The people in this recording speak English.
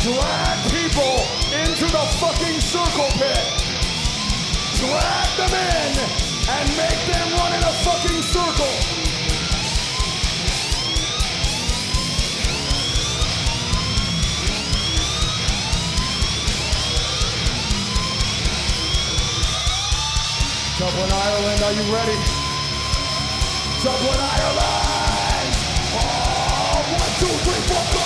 Drag people into the fucking circle pit. Drag them in and make them run in a fucking circle. Dublin, Ireland, are you ready? Dublin, Ireland! Oh, 1, 2, 3, 4, 5.